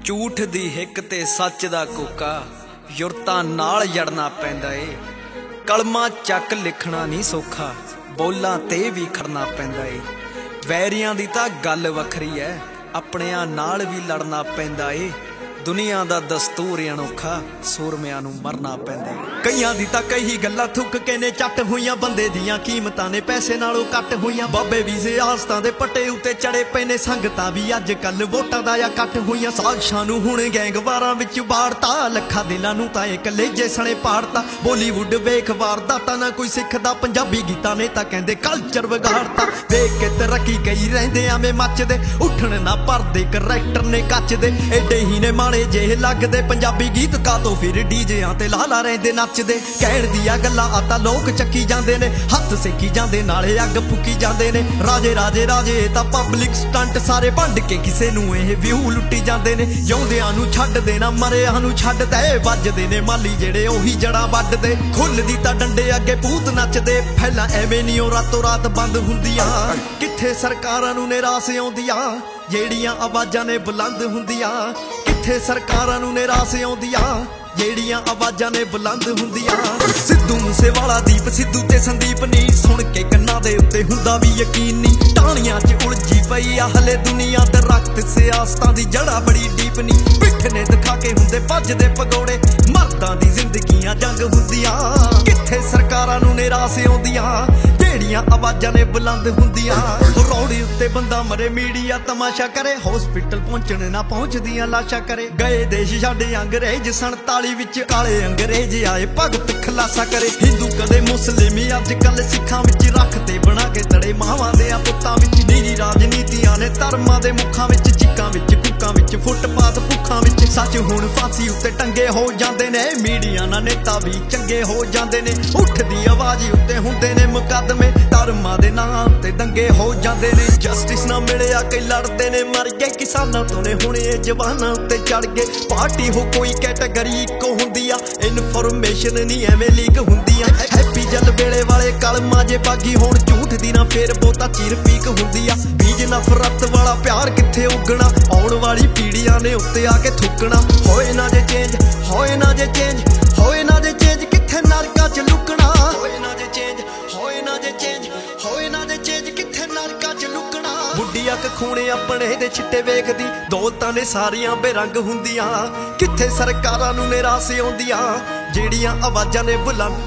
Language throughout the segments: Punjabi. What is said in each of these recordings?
ਝੂਠ ਦੀ ਹਿੱਕ ਤੇ ਸੱਚ ਦਾ ਕੋਕਾ ਯੁਰਤਾਂ ਨਾਲ ਜੜਨਾ ਪੈਂਦਾ ਏ। ਕਲਮਾਂ ਚੱਕ ਲਿਖਣਾ ਨਹੀਂ ਸੌਖਾ, ਬੋਲਾਂ ਤੇ ਵੀ ਖੜਨਾ ਪੈਂਦਾ ਏ। ਵੈਰੀਆਂ ਦੀ ਤਾਂ ਗੱਲ ਵੱਖਰੀ ਐ, ਆਪਣਿਆਂ ਨਾਲ ਵੀ ਲੜਨਾ ਪੈਂਦਾ ਏ। ਦੁਨੀਆ ਦਾ ਦਸਤੂਰ ਅਨੋਖਾ, ਸੂਰਮਿਆਂ ਨੂੰ ਮਰਨਾ ਪੈਂਦਾ ਏ। ਕਈਆਂ ਦੀ ਤਾਂ ਕਈ ਗੱਲਾਂ ਥੁੱਕ ਕੇ ਨੇ ਚੱਟ ਹੋਈਆਂ, ਬੰਦੇ ਦੀਆਂ ਕੀਮਤਾਂ ਨੇ ਪੈਸੇ ਨਾਲੋਂ ਘੱਟ ਹੋਈਆਂ। ਬਾਬੇ ਵੀ ਸਿਆਸਤਾਂ ਦੇ ਪੱਟੇ ਉੱਤੇ ਚੜੇ ਪਏ ਨੇ, ਸੰਗਤਾਂ ਵੀ ਅੱਜ ਕੱਲ ਵੋਟਾਂ ਦਾ ਕੱਟ ਹੋਈਆਂ। ਸਾਜ਼ਿਸ਼ਾਂ ਨੂੰ ਹੁਣ ਗੈਂਗਵਾਰਾਂ ਵਿੱਚ ਬਾੜਤਾ, ਲੱਖਾਂ ਦਿਲਾਂ ਨੂੰ ਤਾਂ ਇਹ ਕਲੇਜੇ ਸਣੇ ਪਾੜਤਾ। ਬਾਲੀਵੁੱਡ ਵੇਖ ਵਾਰਦਾਤਾਂ ਨਾ ਕੋਈ ਸਿੱਖਦਾ, ਪੰਜਾਬੀ ਗੀਤਾਂ ਨੇ ਤਾਂ ਕਹਿੰਦੇ ਕਲਚਰ ਵਿਗਾੜਤਾ। ਵੇਖ ਕੇ ਤਰੱਕੀ ਕਈ ਰਹਿੰਦੇ ਆਵੇਂ ਮੱਚਦੇ, ਉੱਠਣ ਨਾ ਭਰਦੇ ਕਰੈਕਟਰ ਨੇ ਕੱਚ ਦੇ। ਏਡੇ ਹੀ ਨੇ ਮਾੜੇ ਜਿਹੇ ਲੱਗਦੇ ਪੰਜਾਬੀ ਗੀਤ, ਕਾਦੋਂ ਫਿਰ ਡੀਜਿਆਂ ਤੇ ਲਾਲਾ ਰਹਿੰਦੇ ਨੱਚਦੇ। ਕਹਿਣ ਦੀਆਂ ਗੱਲਾਂ ਆਤਾ ਲੋਕ ਚੱਕੀ ਜਾਂਦੇ ਨੇ, ਹੱਥ ਸੇਕੀ ਜਾਂਦੇ ਨਾਲੇ ਅੱਗ ਫੁੱਕੀ ਜਾਂਦੇ ਨੇ। ਰਾਜੇ ਰਾਜੇ ਰਾਜੇ ਤਾਂ ਪਬਲਿਕ ਸਟੰਟ ਸਾਰੇ ਵੰਡ ਕੇ ਕਿਸੇ ਨੂੰ ਇਹ ਵਿਊ ਲੁੱਟੀ ਜਾਂਦੇ ਨੇ। ਜਿਉਂਦਿਆਂ ਨੂੰ ਛੱਡ ਦੇਣਾ, ਮਰਿਆਂ ਨੂੰ ਛੱਡ ਦੇ, ਵੱਜਦੇ ਨੇ ਮਾਲੀ ਜਿਹੜੇ ਉਹੀ ਜੜਾਂ ਵੱਢਦੇ। ਖੁੱਲਦੀ ਤਾਂ ਡੰਡੇ ਅੱਗੇ ਭੂਤ ਨੱਚਦੇ, ਫੈਲਾਂ ਐਵੇਂ ਨਹੀਂ ਉਹ ਰਾਤੋਂ ਰਾਤ ਬੰਦ ਹੁੰਦੀਆਂ। ਕਿੱਥੇ ਸਰਕਾਰਾਂ ਨੂੰ ਨਿਰਾਸ ਆਉਂਦੀਆਂ, ਜਿਹੜੀਆਂ ਆਵਾਜ਼ਾਂ ਨੇ ਬੁਲੰਦ ਹੁੰਦੀਆਂ। ਕਿੱਥੇ ਸਰਕਾਰਾਂ ਨੂੰ ਨਿਰਾਸ ਆਉਂਦੀਆਂ, ਜਿਹੜੀਆਂ ਆਵਾਜ਼ਾਂ ਨੇ ਬੁਲੰਦ ਹੁੰਦੀਆਂ। ਸਿੱਧੂ ਮੂਸੇਵਾਲਾ, ਦੀਪ ਸਿੱਧੂ ਤੇ ਸੰਦੀਪ ਨੀ, ਸੁਣ ਕੇ ਕੰਨਾਂ ਦੇ ਉੱਤੇ ਹੁੰਦਾ ਵੀ ਯਕੀਨ ਨੀ। ਟਾਹਣੀਆਂ 'ਚ ਉਲਝੀ ਪਈ ਆ ਹਲੇ ਦੁਨੀਆ, ਦਰਖਤ ਸਿਆਸਤਾਂ ਦੀ ਜੜਾ ਬੜੀ ਡੀਪ ਨੀ। ਪਿੱਠ ਨੇ ਦਿਖਾ ਕੇ ਹੁੰਦੇ ਭੱਜਦੇ ਪਗੋੜੇ, ਮਰਦਾਂ ਦੀ ਜ਼ਿੰਦਗੀਆਂ ਜੰਗ ਹੁੰਦੀਆਂ। ਕਿੱਥੇ ਸਰਕਾਰਾਂ ਨੂੰ ਨਿਰਾਸ ਆਉਂਦੀਆਂ, ਜਿਹੜੀਆਂ ਆਵਾਜ਼ਾਂ ਨੇ ਬੁਲੰਦ ਹੁੰਦੀਆਂ। ਰੋੜੇ ਉੱਤੇ ਬੰਦਾ ਮਰੇ, ਮੀਡੀਆ ਤਮਾਸ਼ਾ ਕਰੇ, ਹਸਪੀਟਲ ਪਹੁੰਚਣ ਨਾ ਪਹੁੰਚਦੀਆਂ ਲਾਸ਼ਾਂ ਕਰੇ। ਗਏ ਦੇਸ਼ ਛੱਡ ਅੰਗਰੇਜ਼ 47 ਵਿੱਚ, ਕਾਲੇ ਅੰਗਰੇਜ਼ ਆਏ ਭਗਤ ਖਲਾਸਾ ਕਰੇ। ਹਿੰਦੂ ਕਦੇ ਮੁਸਲਿਮ, ਅੱਜ ਕੱਲ ਸਿੱਖਾਂ ਵਿੱਚ ਰੱਖਦੇ ਬਣਾ ਕੇ ਤੜੇ ਮਾਵਾਂ ਦੇ ਪੁੱਤਾਂ ਵਿੱਚ। ਨੀਰੀ ਰਾਜਨੀਤੀਆਂ ਨੇ ਧਰਮਾਂ ਦੇ ਮੁੱਖਾਂ ਵਿੱਚ, ਚਿੱਕਾਂ ਵਿੱਚ ਕੁੱਕਾਂ ਵਿੱਚ, ਫੁੱਟਪਾਥ ਭੁੱਖਾਂ ਵਿੱਚ। ਸੱਚ ਹੁਣ ਫਾਂਸੀ ਉੱਤੇ ਟੰਗੇ ਹੋ ਜਾਂਦੇ ਨੇ, ਮੀਡੀਆ ਨਾਲ ਨੇਤਾ ਵੀ ਚੰਗੇ ਹੋ ਜਾਂਦੇ ਨੇ। ਉੱਠਦੀ ਆਵਾਜ਼ ਉੱਤੇ ਹੁੰਦੇ ਨੇ ਮੁਕੱਦਮੇ, ਧਰਮਾਂ ਦੇ ਨਾਂ ਤੇ ਦੰਗੇ ਹੋ ਜਾਂਦੇ ਨੇ। ਜਸਟਿਸ ਨਾ ਮਿਲਿਆ ਕਈ ਲੜਦੇ ਨੇ ਮਰ ਗਏ, ਕਿਸਾਨਾਂ ਤੋਂ ਨੇ ਹੁਣ ਇਹ ਜਵਾਨਾਂ ਉੱਤੇ ਚੜ ਗਏ। ਪਾਰਟੀ ਹੋ ਕੋਈ ਕੈਟਾਗਰੀ ਇੱਕੋ ਹੁੰਦੀ ਆ, ਇਨਫੋਰਮੇਸ਼ਨ ਨਹੀਂ ਐਵੇਂ ਲੀਕ ਹੁੰਦੀ ਆ। ਹੈਪੀ ਜਲ ਵੇਲੇ ਵਾਲੇ ਕਲਮਾਂ ਜੇ ਬਾਗੀ ਹੋਣ, ਝੂਠ ਦੀ ਨਾ ਫੇਰ ਬਹੁਤਾ ਚੀਰ ਪੀਕ ਹੁੰਦੀ ਆ। ਬੀਜ ਨਫ਼ਰਤ ਵਾਲਾ ਪਿਆਰ ਕਿੱਥੇ ਉੱਗਣਾ, ਆਉਣ ਵਾਲੀ ਪੀੜ੍ਹੀਆਂ ਨੇ ਉੱਤੇ ਆ ਕੇ ਥੁੱਕਣਾ। ਹੋਏ ਨਾ ਜੇ ਚੇਂਜ, ਹੋਏ ਨਾ ਜੇ ਚੇਂਜ, ਹੋਏ ਨਾ ਜੇ ਚੇਂਜ, ਕਿੱਥੇ ਨਰਕਾਂ 'ਚ ਲੁਕਣਾ। ਹੋਏ ਨਾ ਜੇ ਚੇਂਜ, ਹੋਏ ਨਾ ਜੇ ਚੇਂਜ, ਹੋਏ ਨਾ ਜੇ ਚੇਂਜ, ਕਿੱਥੇ ਨਰਕਾਂ 'ਚ ਲੁਕਣਾ। ਬੁੱਢੀ ਅੱਖ ਖੂਣੇ ਆਪਣੇ ਦੇ ਛਿੱਟੇ ਵੇਖਦੀ, ਦੌਲਤਾਂ ਨੇ ਸਾਰੀਆਂ ਬੇਰੰਗ ਹੁੰਦੀਆਂ। ਕਿੱਥੇ ਸਰਕਾਰਾਂ ਨੂੰ ਨਿਰਾਸ ਆਉਂਦੀਆਂ, ਜਿਹੜੀਆਂ ਆਵਾਜ਼ਾਂ ਨੇ ਬੁਲੰਦ।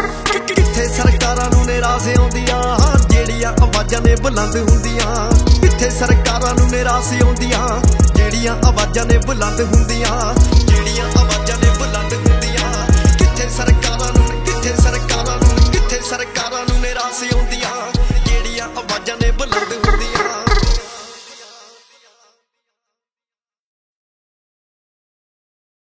ਕਿੱਥੇ ਸਰਕਾਰਾਂ ਨੂੰ ਨਿਰਾਸ ਆਉਂਦੀਆਂ, ਜਿਹੜੀਆਂ ਆਵਾਜ਼ਾਂ ਨੇ ਬੁਲੰਦ ਹੁੰਦੀਆਂ। ਕਿੱਥੇ ਸਰਕਾਰਾਂ ਨੂੰ ਨਿਰਾਸ ਆਉਂਦੀਆਂ, ਜਿਹੜੀਆਂ ਆਵਾਜ਼ਾਂ ਨੇ ਬੁਲੰਦ ਹੁੰਦੀਆਂ। ਜਿਹੜੀਆਂ ਆਵਾਜ਼ਾਂ ਨੇ ਬੁਲੰਦ ਹੁੰਦੀਆਂ। ਕਿੱਥੇ ਸਰਕਾਰਾਂ ਨੂੰ, ਕਿੱਥੇ ਸਰਕਾਰਾਂ ਨੂੰ, ਕਿੱਥੇ ਸਰਕਾਰਾਂ ਨੂੰ ਨਿਰਾਸ ਆਉਂਦੀਆਂ, ਜਿਹੜੀਆਂ ਆਵਾਜ਼ਾਂ ਨੇ ਬੁਲੰਦ